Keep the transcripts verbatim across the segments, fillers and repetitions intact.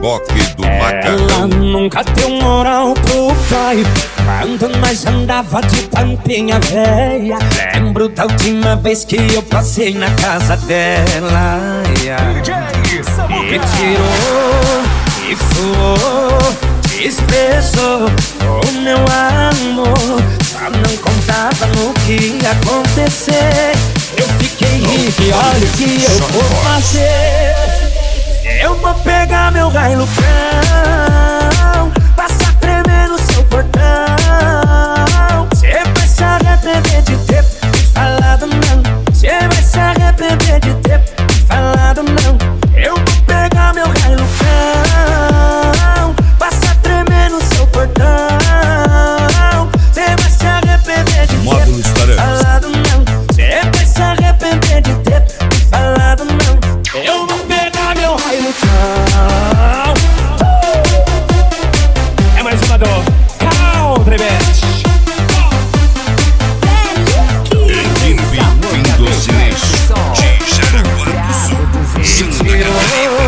Reboque do Ela Macarrão. nunca deu moral pro pai quando nós andava de pampinha véia. Lembro da última vez que eu passei na casa dela, yeah. E tirou, e suou, expressou o meu amor. Só não contava no que ia acontecer. Eu fiquei rico e olha o que eu vou fazer. Eu vou pegar meu Hilux, passar tremer no seu portão. Cê vai se arrepender de ter falado não. Cê vai se arrepender de ter falado não. Eu vou pegar meu Hilux, passar tremer no seu portão. Cê vai se arrepender de ter falado não. Cê vai se arrepender de ter falado não. Eu vou pegar meu Hilux. É mais uma do Country Beat. Bem-vindo ao silêncio de Jaraguá do Sul, Santa Catarina.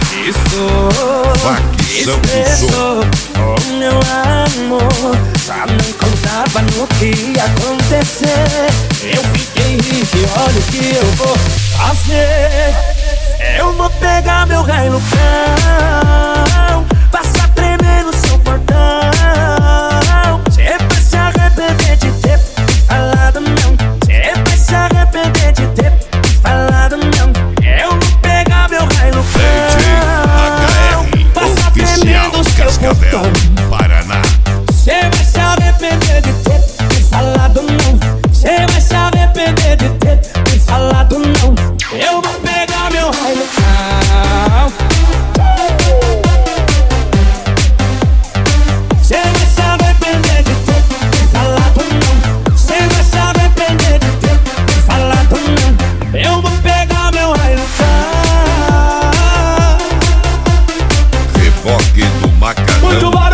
Facção do Som. Oh meu amor, só não contava no que ia acontecer. Eu fiquei rico e olha o que eu vou fazer. Eu vou pegar meu Hilux, passar tremer no seu portão. Cê vai se arrepender de ter falado não. Cê vai se arrepender de ter falado não. Eu vou pegar meu Hilux, passar tremer no seu Cascavel, portão. Paraná. Cê vai se arrepender de ter falado não. Cê vai se arrepender de ter falado não. Eu vou pegar meu Hilux. Cê vai se arrepender de ter falado não. Cê vai se arrepender de ter falado não. Eu vou pegar meu Hilux. Reboque do Macarrão. Muito bom.